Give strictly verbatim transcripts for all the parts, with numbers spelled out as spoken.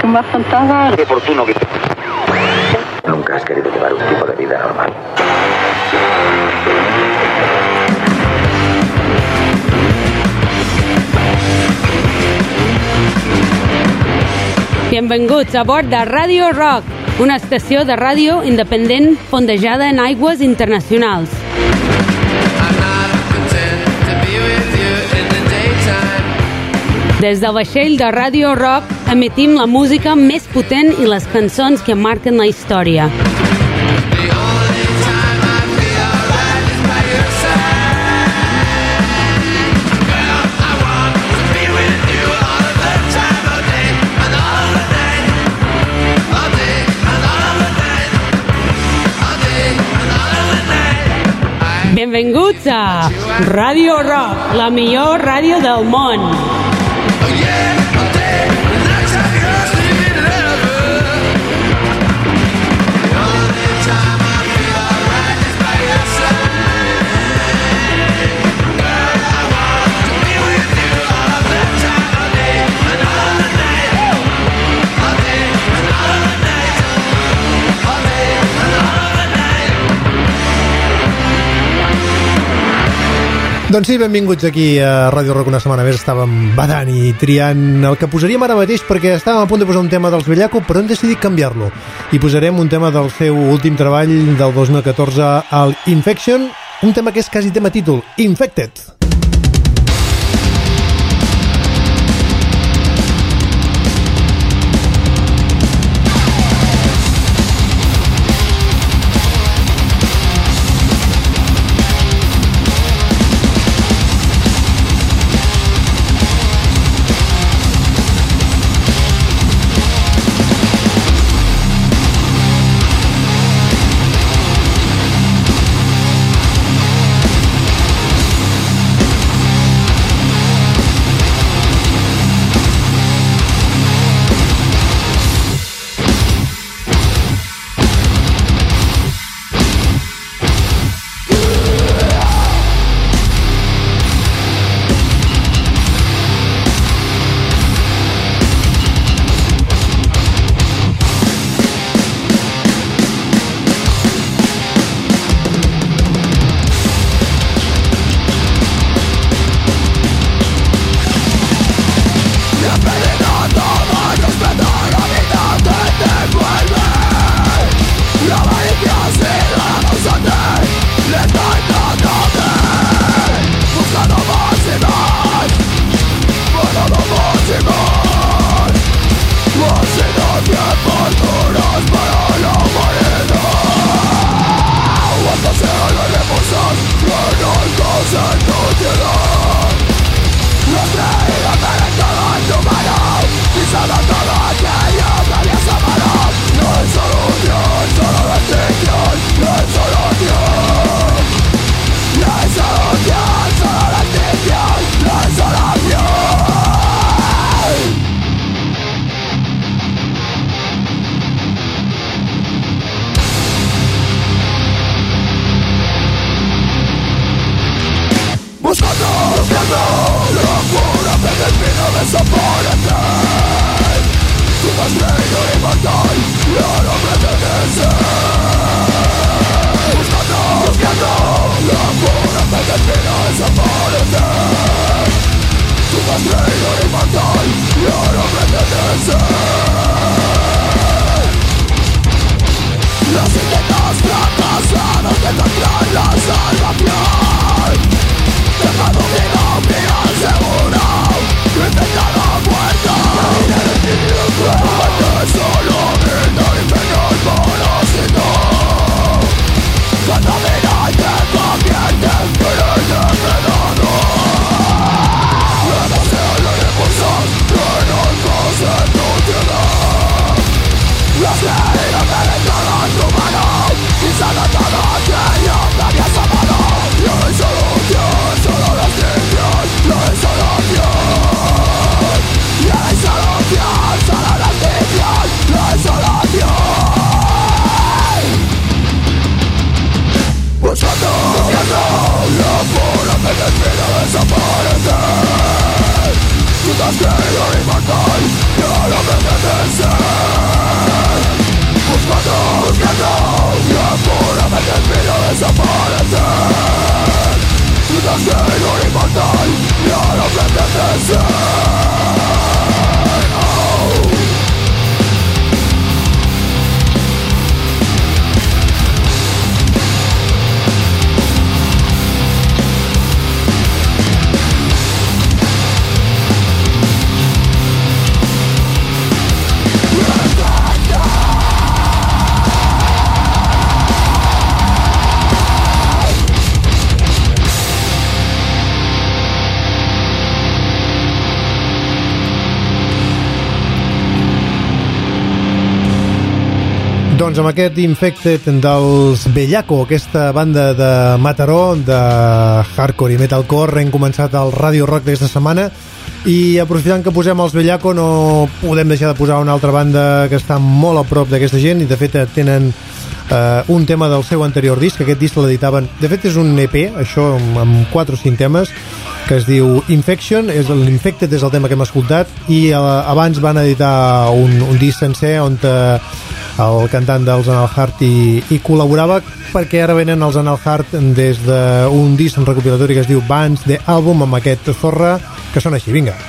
bastante raro. Qué oportuno que... Nunca has querido llevar un tipo de vida normal. Benvinguts a bord de Radio Rock, una estació de ràdio independent fondejada en aigües internacionals. Des del vaixell de Radio Rock emetim la música més potent i les cançons que marquen la història. Benvinguts a Radio Rock, la millor ràdio del món. Doncs sí, benvinguts aquí a Ràdio Rock. Una setmana més estàvem badant i triant el que posaríem ara mateix, perquè estàvem a punt de posar un tema dels Bellaco, però hem decidit canviar-lo i posarem un tema del seu últim treball del dos mil catorze, el Infection, un tema que és quasi tema títol, Infected. Doncs amb aquest Infected dels Bellaco, aquesta banda de Mataró, de hardcore i metalcore, hem començat el Radio Rock d'aquesta setmana i aprofitant que posem els Bellaco no podem deixar de posar una altra banda que està molt a prop d'aquesta gent i de fet tenen eh, un tema del seu anterior disc, aquest disc l'editaven, de fet és un E P, això amb quatre o cinc temes, que es diu Infection, és l'Infected és el tema que hem escoltat i eh, abans van editar un, un disc sencer on eh, el cantant dels Anal Heart i, i col·laborava, perquè ara venen els Anal Heart des d'un disc recopilatori que es diu Bands The Album, amb aquest Zorra que sona així, vinga.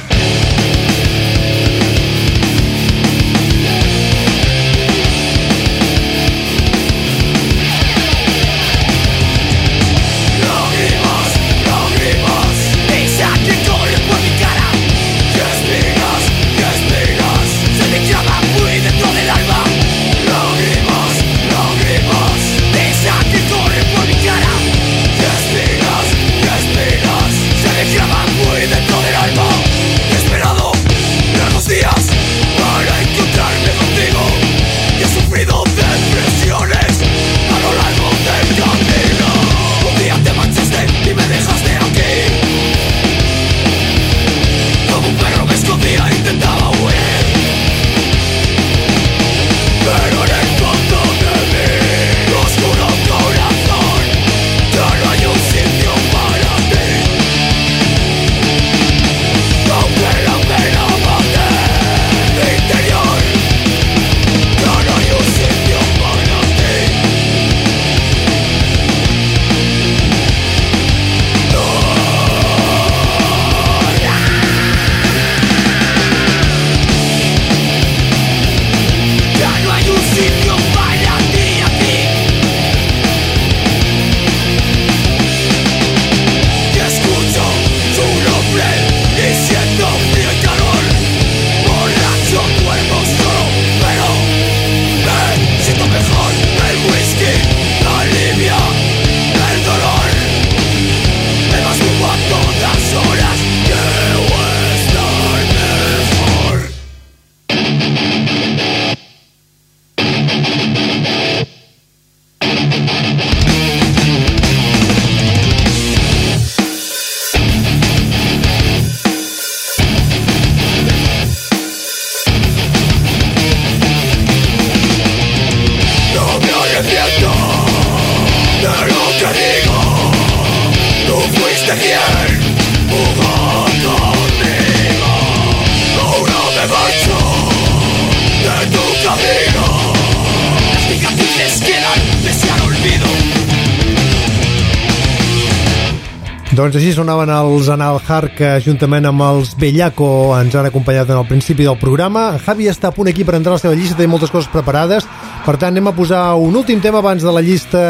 Doncs així sonaven els Anal Heart, que juntament amb els Bellaco ens han acompanyat en el principi del programa. Javi està a punt aquí per entrar a la seva llista, té moltes coses preparades, per tant anem a posar un últim tema abans de la llista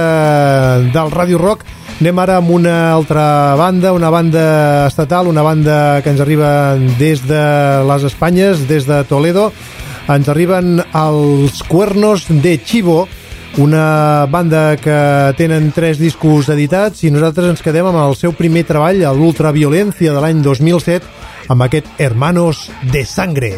del Radio Rock. Anem ara amb una altra banda, una banda estatal, una banda que ens arriba des de les Espanyes, des de Toledo. Ens arriben els Cuernos de Chivo, una banda que tenen tres discos editats i nosaltres ens quedem amb el seu primer treball, l'Ultraviolència de l'any dos mil set, amb aquest Hermanos de Sangre.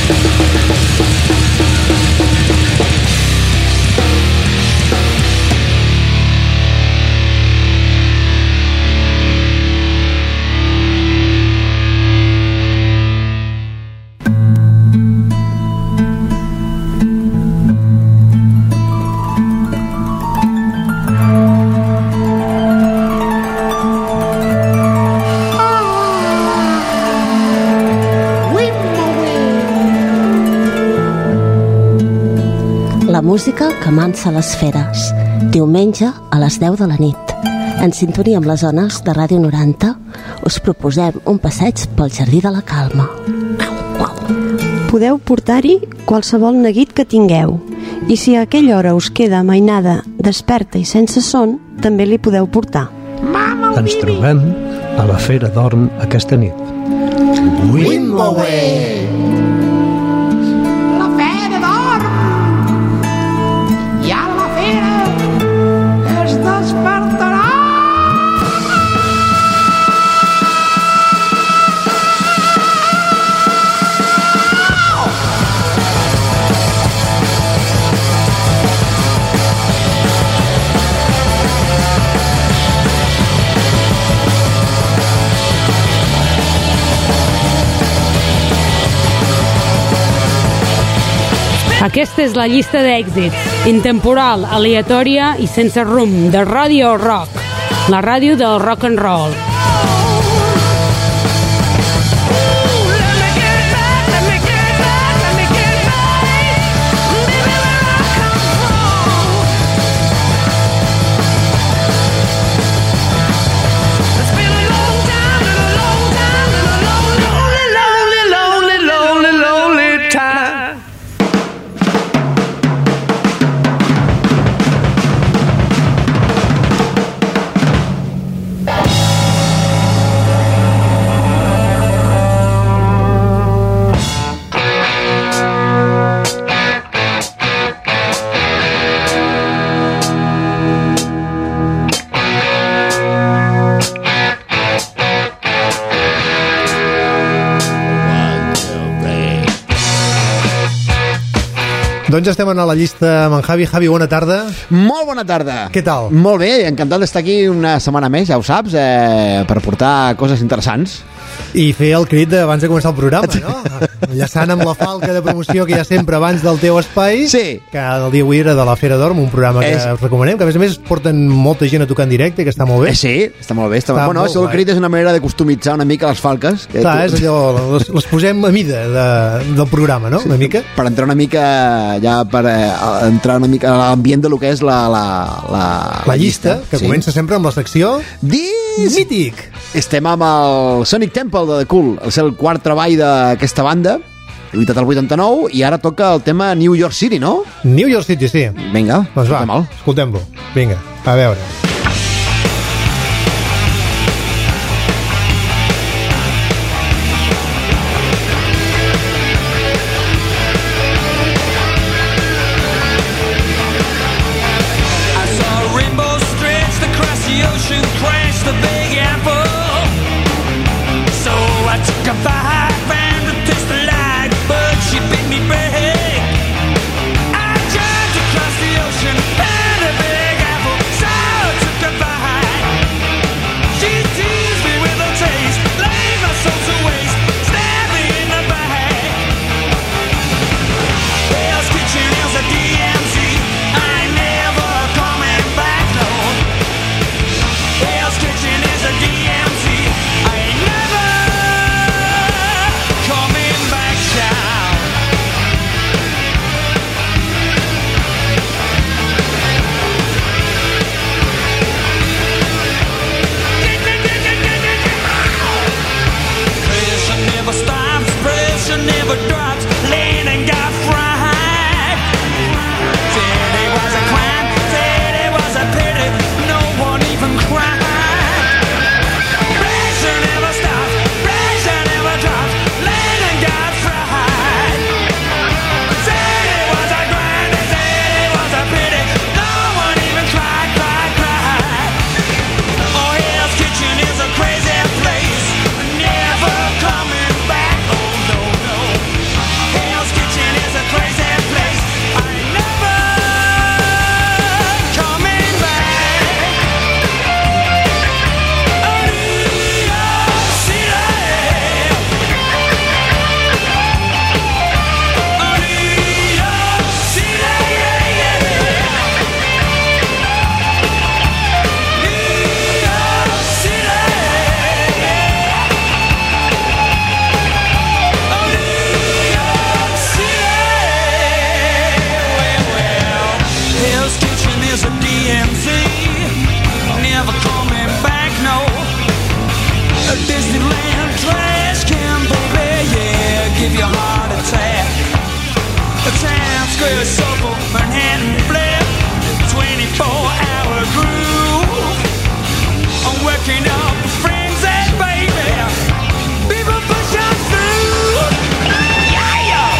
Música que amansa les feres. Diumenge a les deu de la nit. En sintonia amb les ones de Ràdio noranta, us proposem un passeig pel Jardí de la Calma. Podeu portar-hi qualsevol neguit que tingueu, i si a aquella hora us queda amainada, desperta i sense son, també li podeu portar. Ens trobem a la Fera d'Orn aquesta nit. Wimbowe! La Fera d'Orn! I a la fera es despertarà! Aquesta és la llista d'èxits, intemporal, aleatòria i sense rumb, de Radio Rock, la ràdio del rock and roll. Doncs ja estem a la llista amb en Javi. Javi, bona tarda. Molt bona tarda. Què tal? Molt bé, encantat d'estar aquí una setmana més, ja ho saps, eh, per portar coses interessants. I fer el crit abans de començar el programa, no? Enllaçant amb la falca de promoció que hi ha sempre abans del teu espai, sí. Que el dia avui era de la Fera d'Orm, un programa que és... us recomanem, que a més a més porten molta gent a tocar en directe, que està molt bé. Eh, sí, està molt bé. Està està bueno, molt el crit és una manera de customitzar una mica les falques. Que Clar, tu... és allò, les, les posem a mida de, del programa, no? Sí, una mica. Per entrar una mica, ja per eh, entrar una mica a l'ambient de lo que és la, la, la, la, la llista, llista, que sí. Comença sempre amb la secció Dis... Mític. Estem amb el Sonic Temple de The Cool, és el quart treball d'aquesta banda, editat al vuitanta-nou, i ara toca el tema New York City, no? New York City, sí. Vinga, doncs va, escoltem-lo. Vinga, a veure. Hell's attack. The town square shuffle, Manhattan flip, twenty-four hour groove. I'm working up frenzy, baby. People push us through. Yeah, yeah.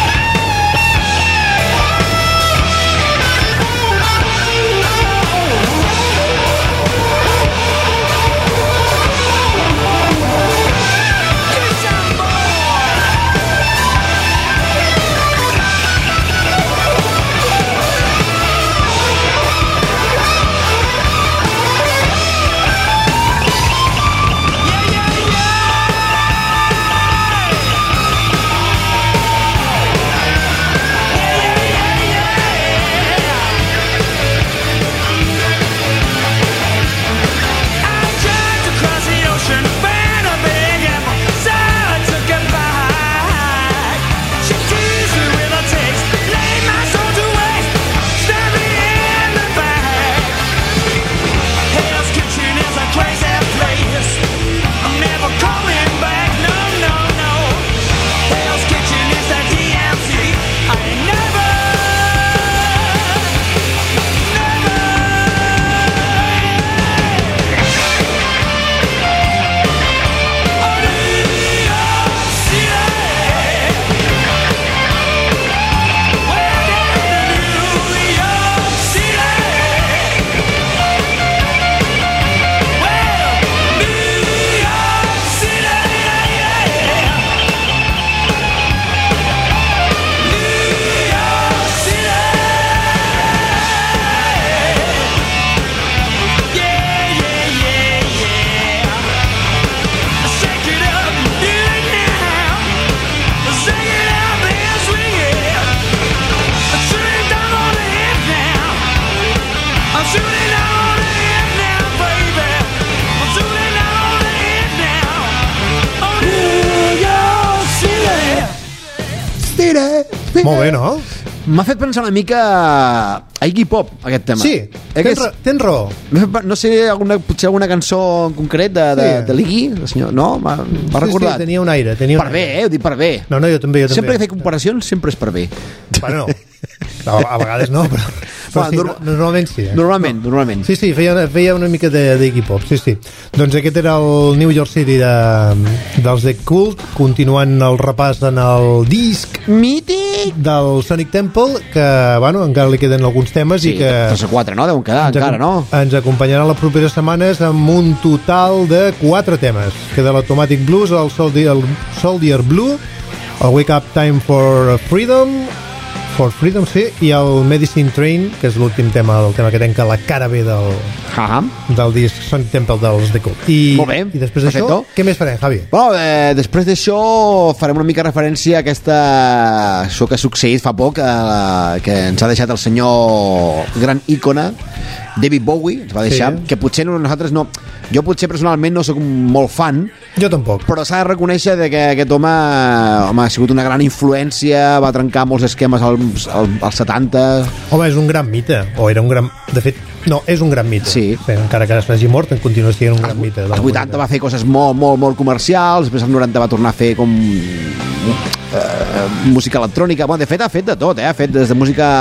Molt bé, no? M'ha fet pensar una mica a Iggy Pop, aquest tema. Sí, eh, tens, ra tens raó. No sé, alguna, potser alguna cançó en concret de, de, sí. de l'Iggy, el senyor, no? M'ha sí, recordat. Sí, tenia un aire. Tenia un per aire. bé, eh? Ho dic per bé. No, no, jo també, jo també. Sempre que faig comparacions, sempre és per bé. Bueno, a, a vegades no, però, però sí, no, normalment sí. Eh? Normalment, no. normalment. Sí, sí, feia, feia una mica d'Iggy Pop, sí, sí. Doncs aquest era el New York City de, dels The Cult, continuant el repàs en el disc mític del Sonic Temple, que, bueno, encara li queden alguns temes sí, i que... tres o quatre, no? Deuen quedar encara, no? Ens acompanyaran les properes setmanes amb un total de quatre temes, que de l'Automatic Blues, el Soldier, el Soldier Blue, el Wake Up Time for Freedom, for Freedom, sí, i el Medicine Train, que és l'últim tema, el tema que tenca la cara B del, uh-huh. del disc Sonic Temple dels The Cult. I, Molt bé, i després d'això, què més farem, Javi? Bueno, eh, després d'això farem una mica referència a aquesta... això que ha succeït fa poc, eh, que ens ha deixat el senyor gran ícona David Bowie, ens va deixar, sí. que potser nosaltres no... Jo potser personalment no sóc molt fan. Jo tampoc. Però s'ha de reconèixer de que aquest home, home ha sigut una gran influència, va trencar molts esquemes als, als, als setanta. Home, és un gran mite, o era un gran... De fet, no, és un gran mite. Sí. sí encara que s'hagi mort, en continua sent un gran mite. Als vuitanta va fer coses molt, molt, molt comercials, després als noranta va tornar a fer com... Uh, música electrònica. Bueno, de fet, ha fet de tot, eh? Ha fet des de música...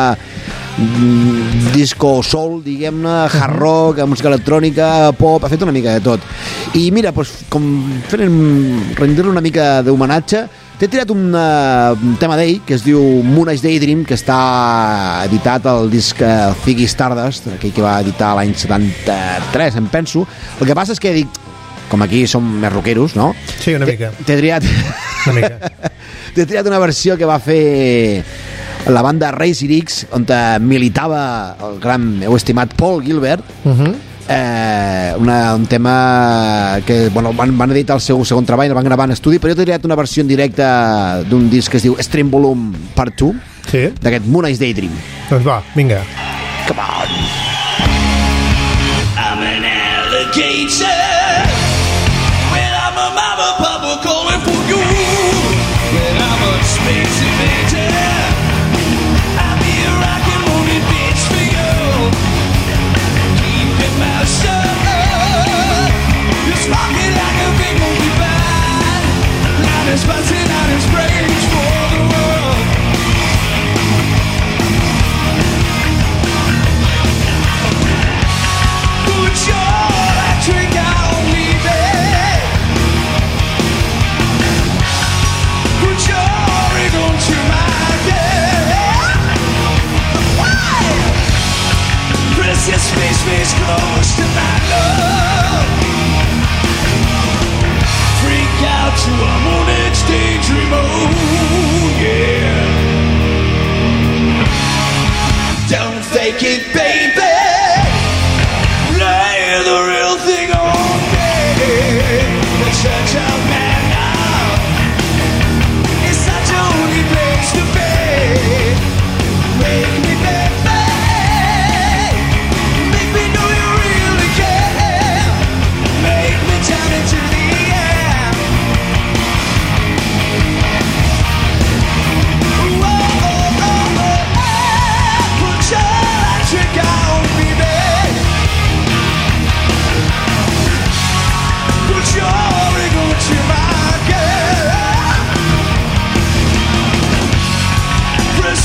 disco soul, diguem-ne, hard rock, música electrònica, pop, ha fet una mica de tot. I mira, doncs, com fent rendir-li una mica d'homenatge, t'he tirat un, uh, un tema d'ell que es diu Moon Age Daydream, que està editat al disc uh, Ziggy Stardust, aquell que va editar l'any setanta-tres, em penso. El que passa és que dic, com aquí som més rockeros, no? Sí, una mica. T'he triat... Una mica. T'he triat una versió que va fer la banda Razor X, on militava el gran, meu estimat Paul Gilbert. Uh-huh. eh, una, un tema que bueno, van, van editar el seu segon treball, el van gravar en estudi, però jo t'he triat una versió en directe d'un disc que es diu Extreme Volume Part two, sí. d'aquest Moon Age Daydream. Doncs va, vinga. Come on. I'm an alligator. Well, I'm a mama papa calling for you. Well, I'm a space invader. I'll be a rockin' morning bitch for you. Keep your mouth shut. You're smoking like a big monkey bite. Line is buzzing out his brains for the world.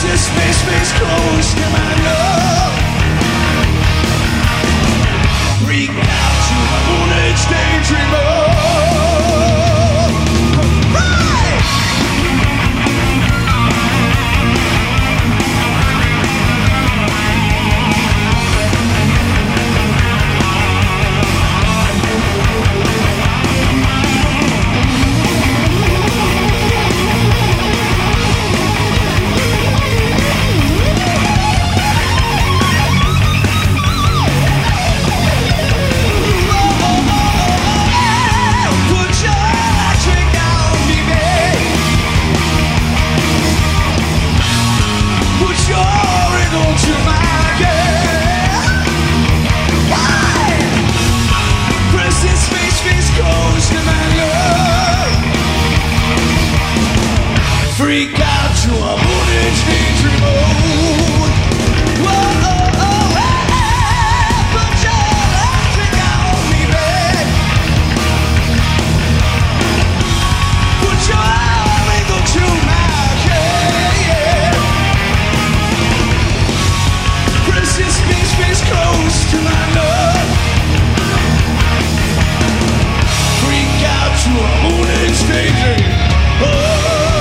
Precious space, space close to my love. Freak out to my moon age daydreamer. Freak out to a moon age daydreamer. Whoa, oh, oh, hey, put your electric on me, babe. Put your ring to my head. Precious space, space close to my love. Freak out to a moon age daydreamer. Oh.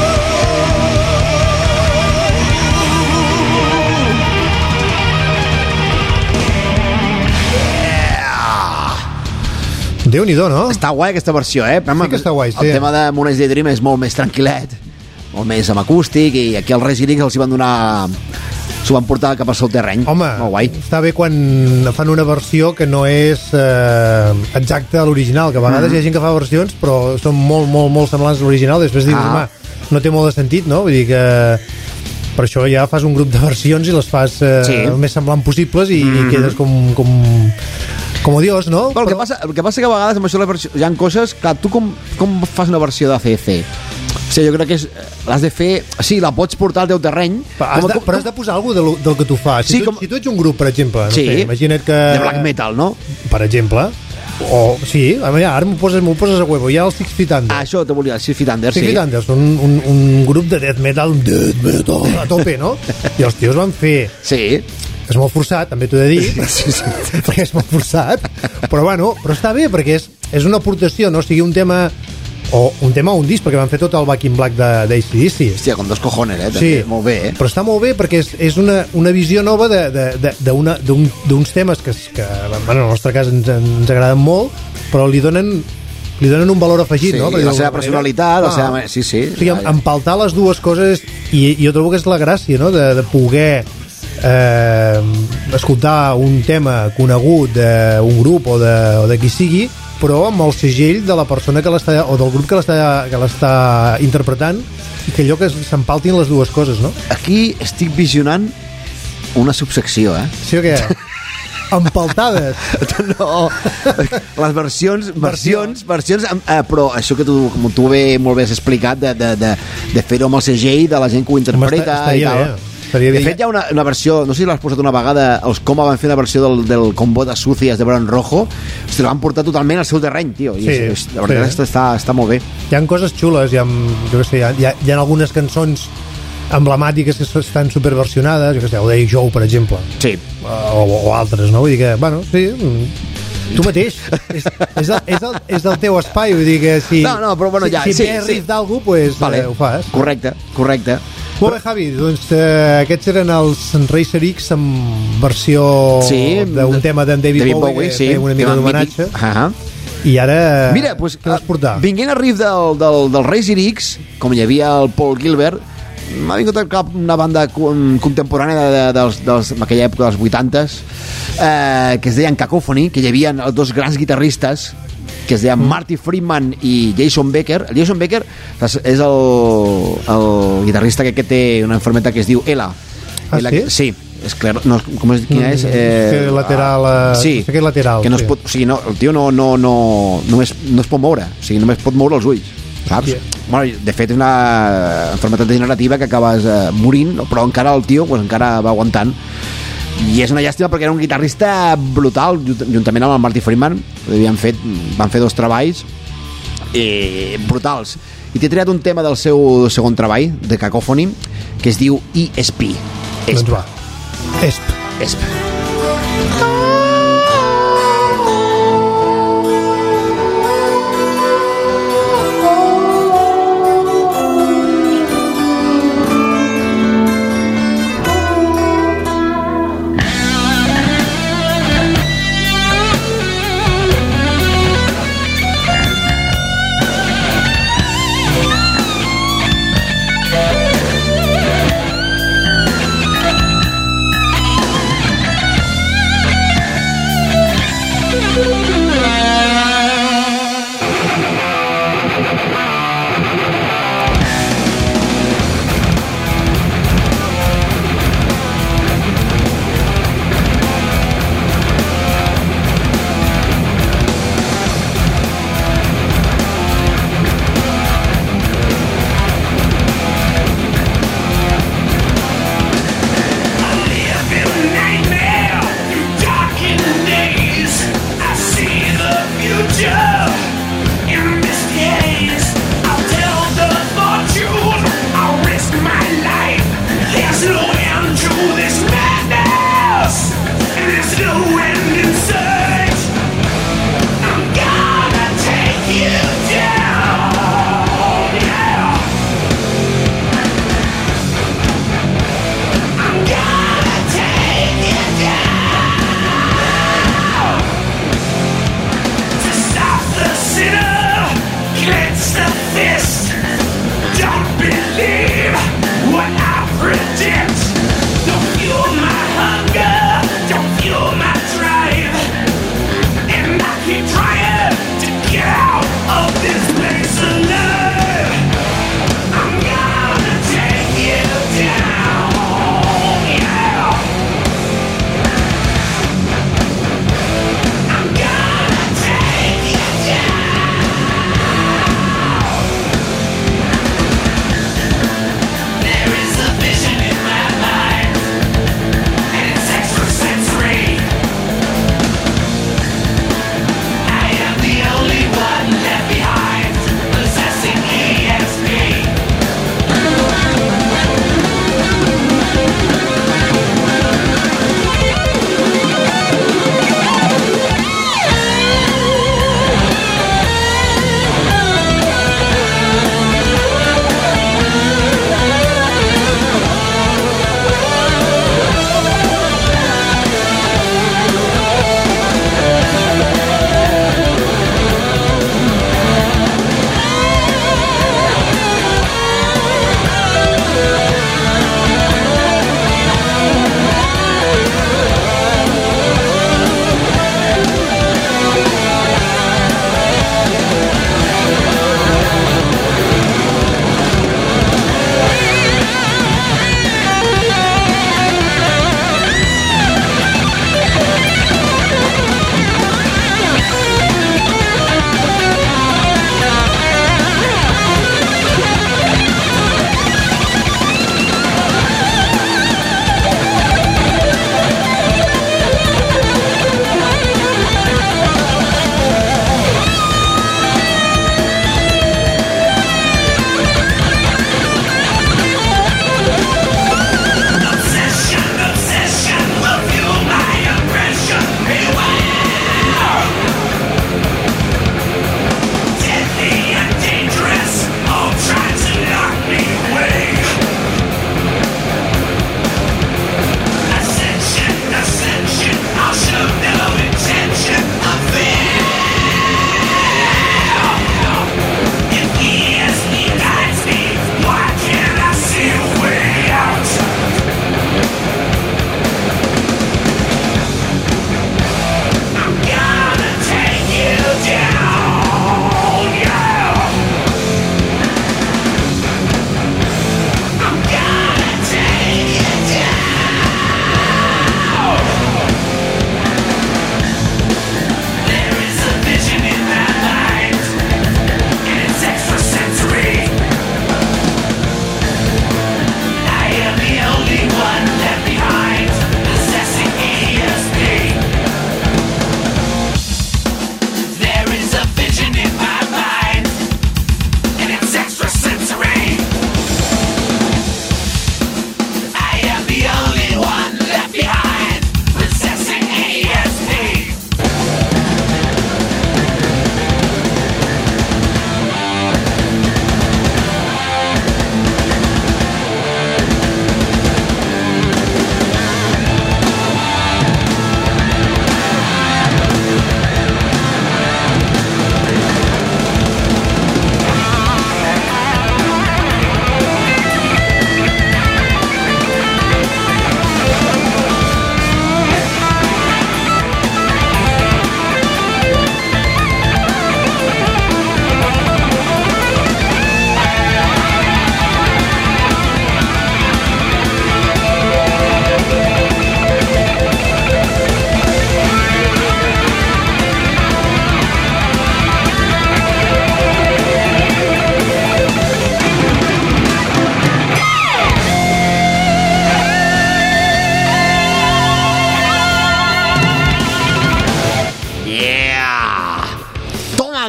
Déu-n'hi-do, no? Està guai aquesta versió, eh? Sí que està guai, sí. El tema de Moonage Daydream és molt més tranquil·let, molt més amb acústic, i aquí els Residents els hi van donar... s'ho van portar cap al seu terreny. Home, molt guai. Està bé quan fan una versió que no és eh, exacta a l'original, que a vegades mm. hi ha gent que fa versions però són molt, molt, molt semblants a l'original, després dius, ah. home, no té molt de sentit, no? Vull dir que per això ja fas un grup de versions i les fas eh, sí. el més semblant possibles i, mm. i quedes com... com com Dios, no? Però, però... El, que passa, el que passa que a vegades amb això la versió, hi ha coses... Clar, tu com, com fas una versió d'A C C? O sigui, jo crec que és, l'has de fer... Sí, la pots portar al teu terreny... Però has, com, de, però has de posar alguna cosa del, del que tu fas. Si, sí, tu, com... si tu ets un grup, per exemple... No sí, sé, imagina't que... de black metal, no? Per exemple... O, sí, ara m'ho poses, m'ho poses a huevo. Hi ha els Six Feet Under. Ah, això te volia dir, Six Feet Under, sí. Six Feet Under són un, un, un grup de death metal, un death metal a tope, no? I els tios van fer... Sí. És molt forçat, també t'ho he de dir, sí, sí, perquè és molt forçat, però bueno, però està bé, perquè és, és una aportació, no? O sigui, un tema o un tema o un disc, perquè van fer tot el Back in Black d'A C D C. Hòstia, con dos cojones, eh? Sí, molt bé, eh? Però està molt bé perquè és, és una, una visió nova d'uns un, temes que, que bueno, en el nostre cas ens, ens agraden molt, però li donen li donen un valor afegit, sí, no? Sí, la seva personalitat, ah. la seva... Sí, sí. O sigui, empaltar les dues coses, i, i jo trobo que és la gràcia, no?, de, de poder eh, escoltar un tema conegut d'un grup o de, o de qui sigui, però amb el segell de la persona que l'està, o del grup que l'està, que l'està interpretant, i que allò que s'empaltin les dues coses, no? Aquí estic visionant una subsecció, eh? Sí o què? Empaltades. No, les versions, versions, versions, eh, però això que tu, com tu bé, molt bé has explicat, de, de, de, de fer-ho amb el segell de la gent que ho interpreta i tal. Bé. De fet, hi ha una, una versió, no sé si l'has posat una vegada, els Coma van fer una versió del, del Combo de Sucias de Bron Rojo, hosti, la van portar totalment al seu terreny, tio, i sí, és, la veritat sí. està, està molt bé. Hi ha coses xules, hi ha, jo què sé, hi ha, hi ha, hi ha algunes cançons emblemàtiques que estan superversionades, jo què sé, el Day Joe, per exemple. Sí. O, o altres, no? Vull dir que, bueno, sí, tu mateix, és, és, el, és, el, és del teu espai, vull dir que si, no, no, però, bueno, si, ja, si sí, tens sí. riff d'algú, pues, vale. eh, ho fas. Correcte, correcte. Molt bé, Javi, doncs eh, aquests eren els Racer X amb versió sí, d'un tema d'en David, David Bowie, Bowie que sí, feia una mica d'homenatge. Uh -huh. I ara, mira, pues, què vas portar? Vinguent a riff del, del, del Racer X, com hi havia el Paul Gilbert, m'ha vingut al cap una banda contemporània de, de, dels, dels, en aquella època dels vuitantes, eh, que es deien Cacophony, que hi havia els dos grans guitarristes que es deien mm. Marty Friedman i Jason Becker. El Jason Becker és el, el guitarrista que, que té una enfermedad que es diu E L A. Ah, Ela, sí? Sí, escler... no, com és, quina és? Eh, lateral, eh, sí, no sé què lateral. Que no sí. es pot, o sigui, no, el tio no, no, no, només, no es pot moure, o sigui, només pot moure els ulls, saps? Yeah. Bueno, de fet és una enfermedad degenerativa que acabes eh, morint, però encara el tio pues, encara va aguantant. I és una llàstima perquè era un guitarrista brutal, juntament amb el Marty Friedman. Havien fet, van fer dos treballs eh, brutals. I t'he triat un tema del seu segon treball, de Cacophony, que es diu E S P. Doncs va. Esp. Esp.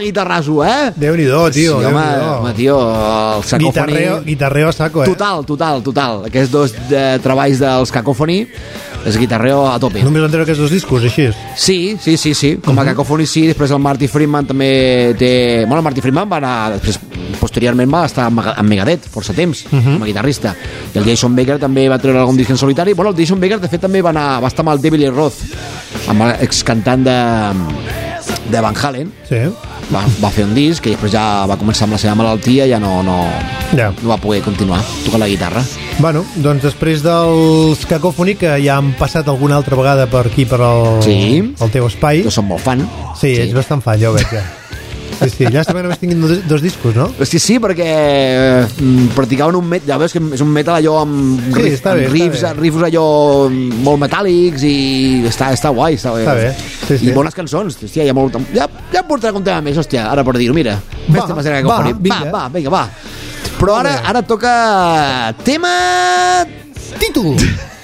guitarrasso, eh? Déu-n'hi-do, tio. Sí, home, home, tio, el Cacòfoni... Guitarreo, guitarreo a saco, eh? Total, total, total. Aquests dos de, treballs dels Cacòfoni és guitarreo a tope. Només van treure aquests dos discos, així? Sí, sí, sí, sí. Com a uh -huh. Cacòfoni sí, després el Marty Friedman també té... Bueno, el Marty Friedman va anar... Després, posteriorment va estar amb Megadeth força temps, uh -huh. com a guitarrista. I el Jason Baker també va treure algun disc en solitari. Bueno, el Jason Baker, de fet, també va, anar, va estar amb el David Lee Roth, amb l'excantant de, de Van Halen. Sí. Va, va fer un disc i després ja va començar amb la seva malaltia i ja no, no, ja. no va poder continuar tocant la guitarra. Bueno, doncs després dels Cacòfoni, que ja han passat alguna altra vegada per aquí, per el, sí. el teu espai. Jo som molt fan. Sí, sí. Ets bastant fan, ja ho veig, ja. Sí, sí, llàstima que només tinguin dos, dos discos, no? Sí, sí, perquè eh, practicaven un metal, ja veus que és un metal allò amb, sí, riff, amb bé, riffs, riffs allò molt metàl·lics i està, està guai, està, està bé. Sí, sí. I bones cançons, hòstia, hi ha molt... Ja, ja em portarà un tema més, hòstia, ara per dir-ho, mira. Va, va, va, va, va, vinga, va. Però ara, ara toca tema... Títol!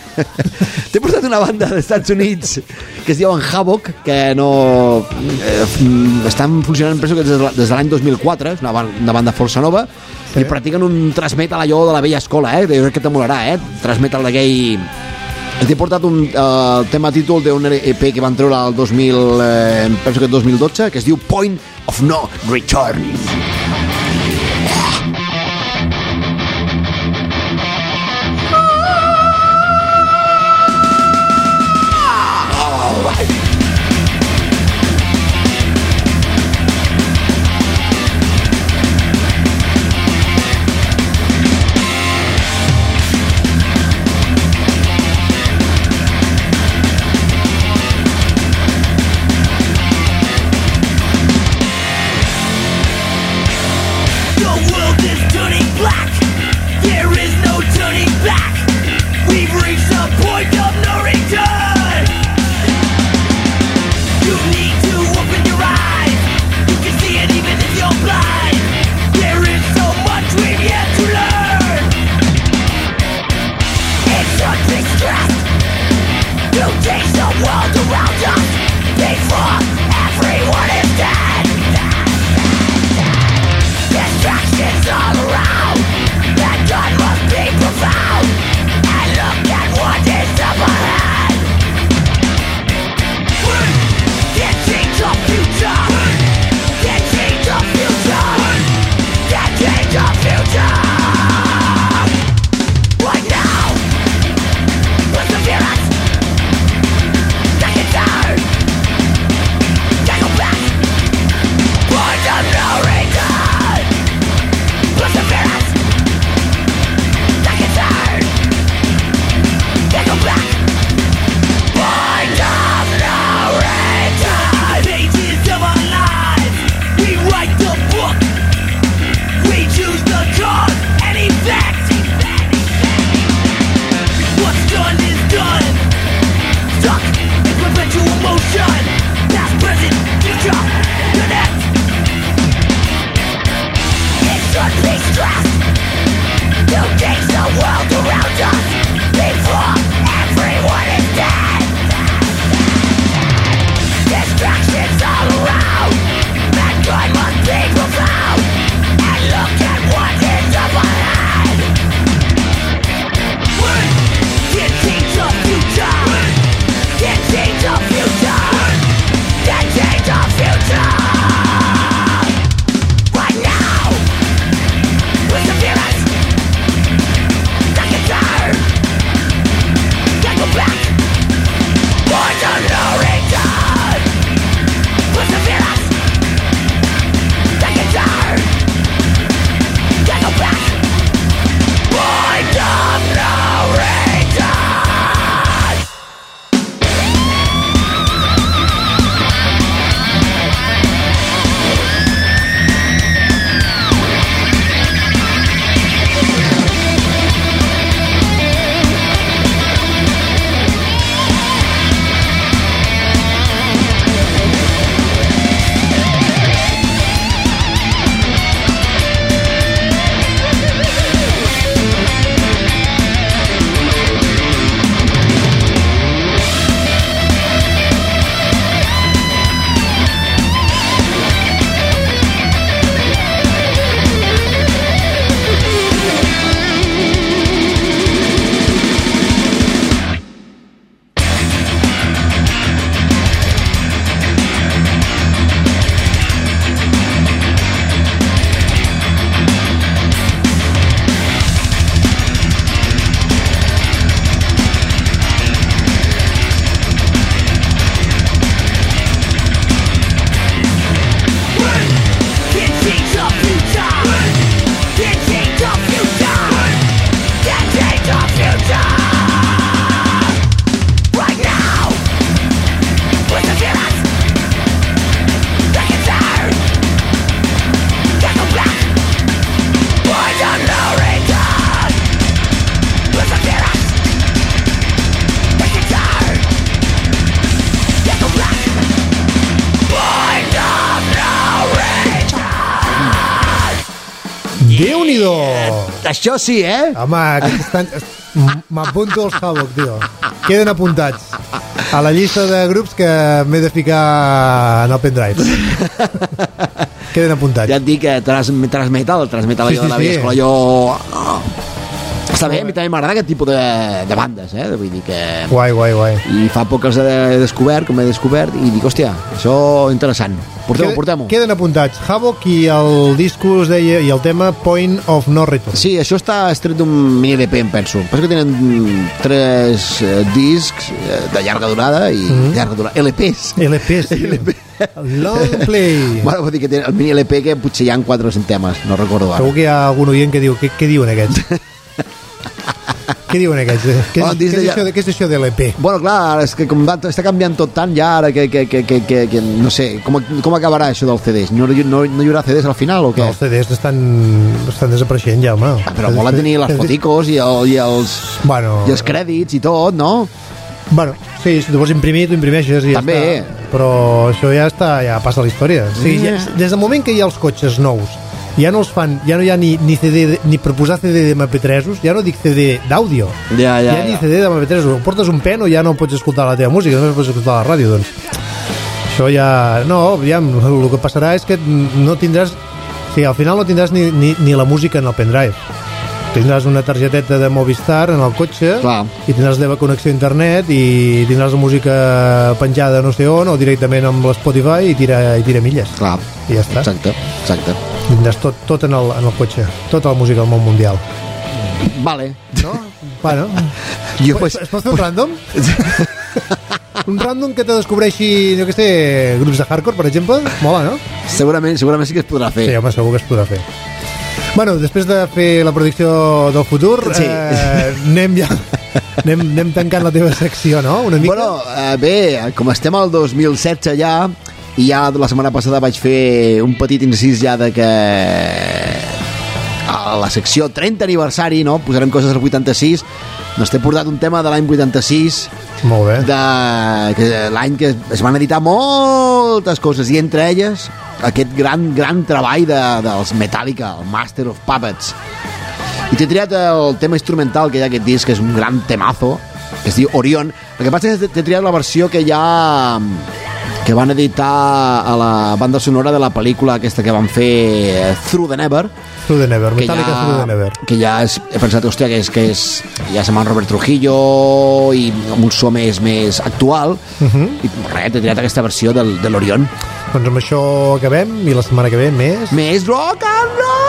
T'he portat una banda dels Estats Units que es diuen Havoc, que no eh, estan funcionant penso que des de, des de l'any dos mil quatre, és una, una banda força nova, sí. I practiquen un thrash-metal allò de la vella escola, eh? Jo crec que t'emolarà, eh? Thrash-metal d'aquell... T'he portat un uh, tema títol d'un E P que van treure el dos mil, eh, penso que el dos mil dotze, que es diu Point of No Return. Back Déu-n'hi-do! Això sí, eh? Home, aquests estan... M- M'apunto els Havoc, tio. Queden apuntats a la llista de grups que m'he de ficar en el pendrive. Queden apuntats. Ja et dic que trans, transmetal, transmetal Sí, allò sí, de la sí. vella escola, jo... Oh. Està bé, a mi també m'agrada aquest tipus de, de bandes, eh? Vull dir que... Guai, guai, guai. I fa poc que els he descobert, com he descobert, i dic, hòstia, això interessant. Portem-ho, portem-ho. Queden apuntats Havoc i el disco es deia, i el tema Point of No Return. Sí, això està estret d'un mini L P, em penso. Penso que tenen tres eh, discs eh, de llarga durada i Mhm. llarga durada. L Ps. L Ps, tio. Long play. Bueno, vull dir que té el mini L P que potser hi ha quatre o cinc temes, no recordo ara. Segur que hi ha algun oient que diu què, què diuen aquests? Què diuen aquests? Què, Bueno, què, dins és, de ja- això, de- què és això de l'E P? Bueno, clar, és que com va, està canviant tot tant ja ara que, que, que, que, que, que no sé, com, com acabarà això dels C Ds? No, no, no hi haurà C Ds al final o què? No, els C Ds estan, estan desapareixent ja, home. Ah, però mola tenir les foticos i, el, i, els, Bueno, i els crèdits i tot, no? bueno, sí, si tu vols imprimir, tu imprimeixes i ja També. està. Però això ja està, ja passa a la història. O sigui, ja, des del moment que hi ha els cotxes nous, ja no els fan, ja no hi ha ni, ni C D, de- ni per posar C D de M P tres, ja no dic C D d'àudio, Ja, ja, ja ni ja. C D de M P tres, o portes un pen o ja no pots escoltar la teva música, només pots escoltar la ràdio, doncs. Això ja... No, aviam, el que passarà és que no tindràs... O sigui, al final no tindràs ni, ni, ni la música en el pendrive. Tindràs una targeteta de Movistar en el cotxe. Clar. I tindràs la teva connexió a internet i tindràs la música penjada no sé on o directament amb l'Spotify i tira, i tira milles. Clar, I ja està. exacte, exacte. Tindràs tot, tot en, el, en el cotxe. Tota la música del món mundial. Vale. No? Bueno. Jo, pues, pues, es pot fer un random? Un random que te descobreixi, jo què sé, grups de hardcore, per exemple? Mola, no? segurament, segurament sí que es podrà fer. Sí, home, segur que es podrà fer. Bueno, després de fer la predicció del futur, Sí. eh, anem ja... Anem, anem tancant la teva secció, no? Una mica? Bueno, eh, bé, com estem al dos mil setze ja, i ja la setmana passada vaig fer un petit incís ja de que a la secció trenta aniversari, no? Posarem coses del vuitanta-sis. Doncs t'he portat un tema de l'any vuitanta-sis, Molt bé. de que l'any que es van editar moltes coses, i entre elles aquest gran, gran treball de, dels Metallica, el Master of Puppets. I t'he triat el tema instrumental que hi ha aquest disc, que és un gran temazo, que es diu Orion. El que passa és que t'he triat la versió que hi ha que van editar a la banda sonora de la pel·lícula aquesta que van fer Through the Never, Through the Never, que Metallica ja, Through the Never. que ja és, he pensat, hòstia, que és, que és ja se'n va Robert Trujillo i amb un so més, més actual, Uh -huh. i res, t'he triat aquesta versió del, de l'Orion. Doncs amb això acabem i la setmana que ve més... Més rock and roll!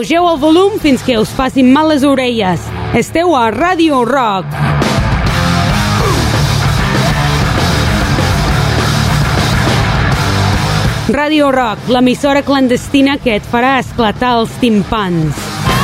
Pugeu el volum fins que us facin mal les orelles. Esteu a Radio Rock. Radio Rock, l'emissora clandestina que et farà esclatar els timpans.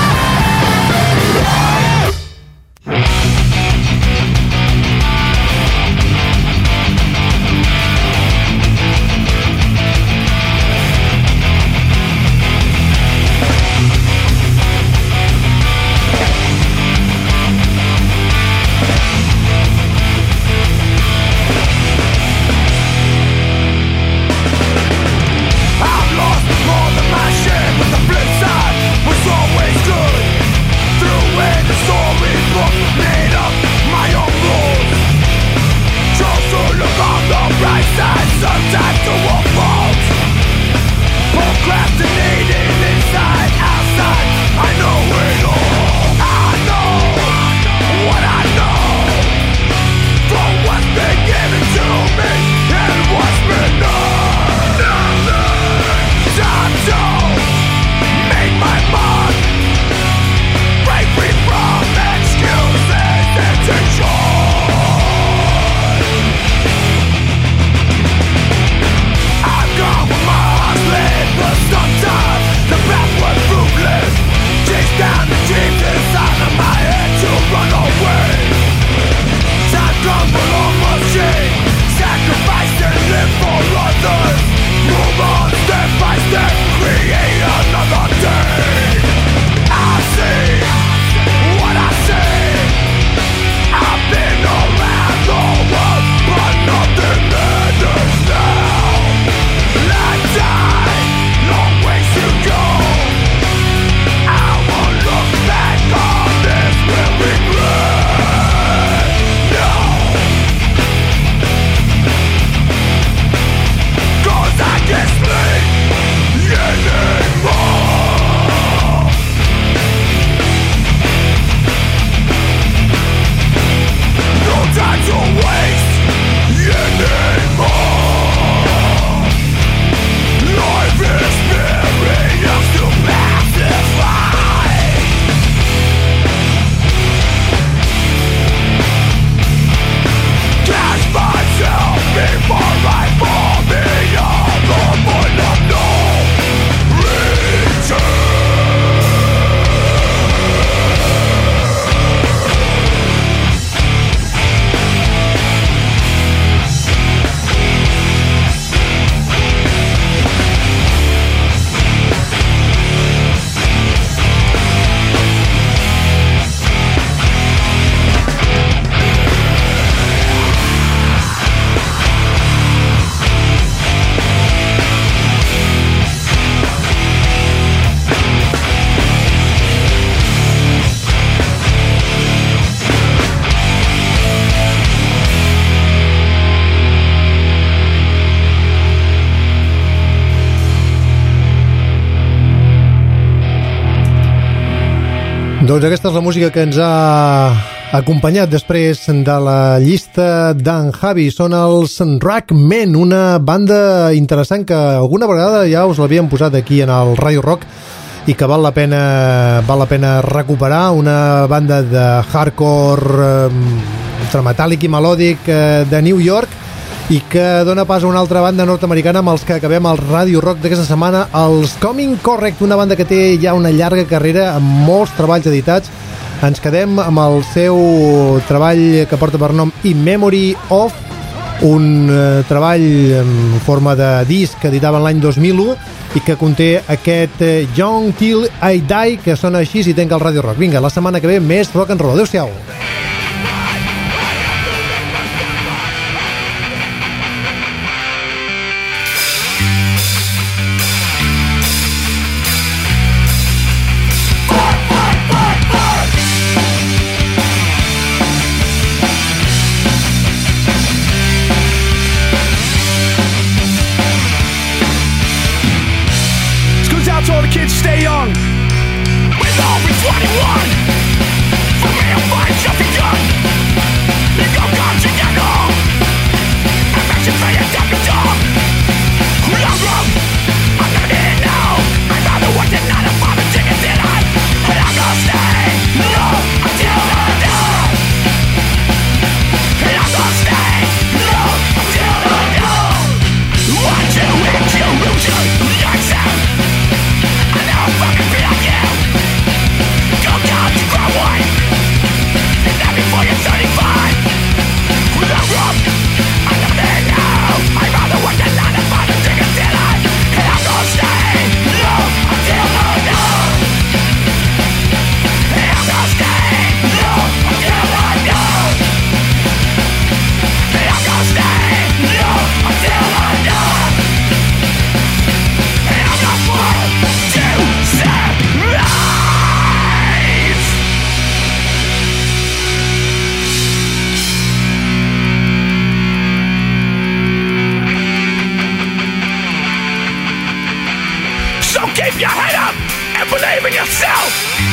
Doncs aquesta és la música que ens ha acompanyat després de la llista d'en Javi. Són els Rackmen, una banda interessant que alguna vegada ja us l'havíem posat aquí en el Radio Rock i que val la pena, val la pena recuperar. Una banda de hardcore eh, entre metàl·lic i melòdic eh, de New York i que dona pas a una altra banda nord-americana amb els que acabem el Radio Rock d'aquesta setmana, els Coming Correct, una banda que té ja una llarga carrera amb molts treballs editats. Ens quedem amb el seu treball que porta per nom In Memory of, un eh, treball en forma de disc que editaven l'any dos mil u i que conté aquest eh, Young Till I Die, que sona així i tanca el Radio Rock. Vinga, la setmana que ve més rock and roll. Adéu-siau. Stay young. We'll all be twenty-one. For real fight, jumping gun. We go come together. Affection for your dumb dog. Long road. I'm not in now. I'd rather work than not. I'm tickets that I believe in yourself.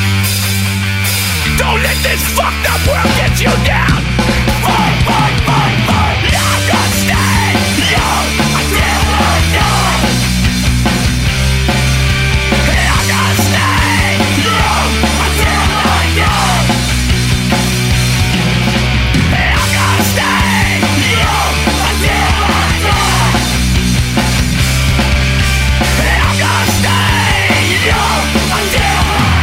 Don't let this fucked up world get you down. Fight, fight, fight, fight. You're gonna stay young until I die. You're gonna stay young until I die. You're gonna stay young until I die. You're gonna stay young until I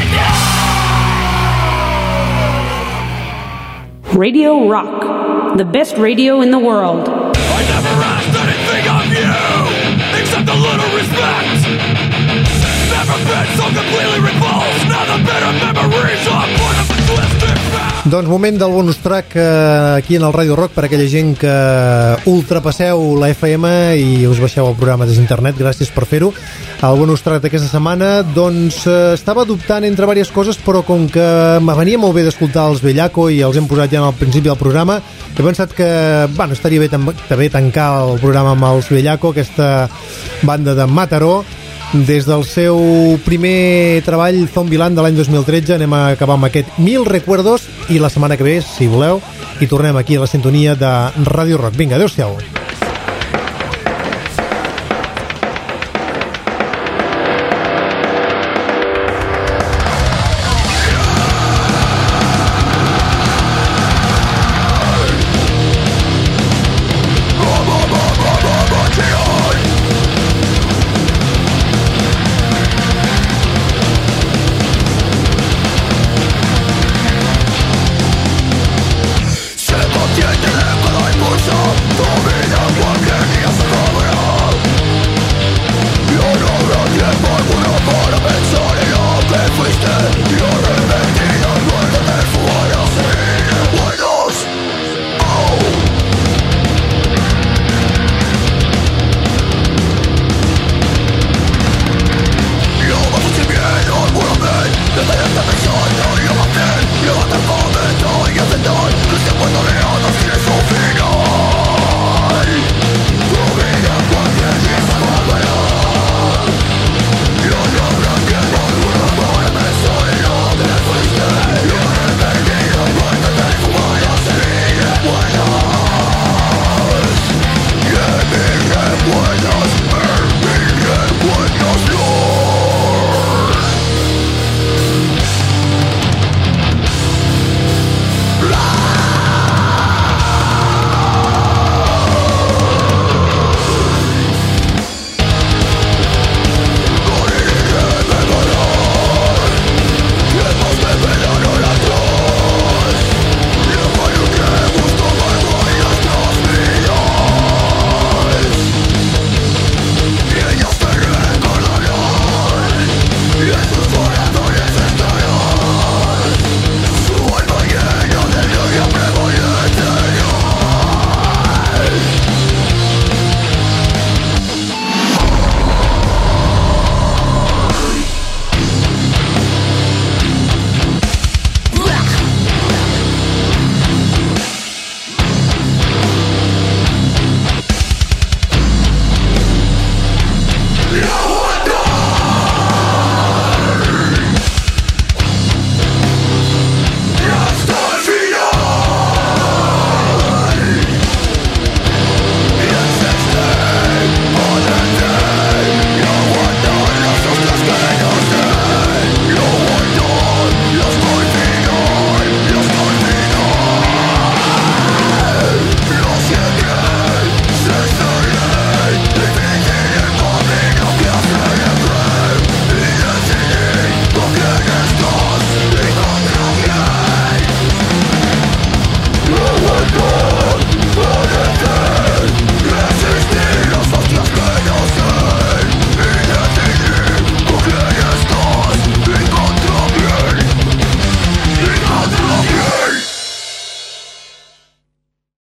die. Radio Rock, the best radio in the world. I never asked anything of you, except a little respect. Never been so completely repulsed. Now the bitter memories are part of a twisted past. Doncs moment del bonus track eh, aquí en el Radio Rock per a aquella gent que ultrapasseu la F M i us baixeu el programa des d'internet. Gràcies per fer-ho. El bonus track d'aquesta setmana doncs eh, estava dubtant entre diverses coses, però com que me venia molt bé d'escoltar els Bellaco i els hem posat ja al principi del programa, he pensat que bueno, estaria bé també tancar el programa amb els Bellaco, aquesta banda de Mataró. Des del seu primer treball Zombieland de l'any dos mil tretze anem a acabar amb aquest Mil Recuerdos i la setmana que ve, si voleu, hi tornem aquí a la sintonia de Radio Rock. Vinga, adeu-siau.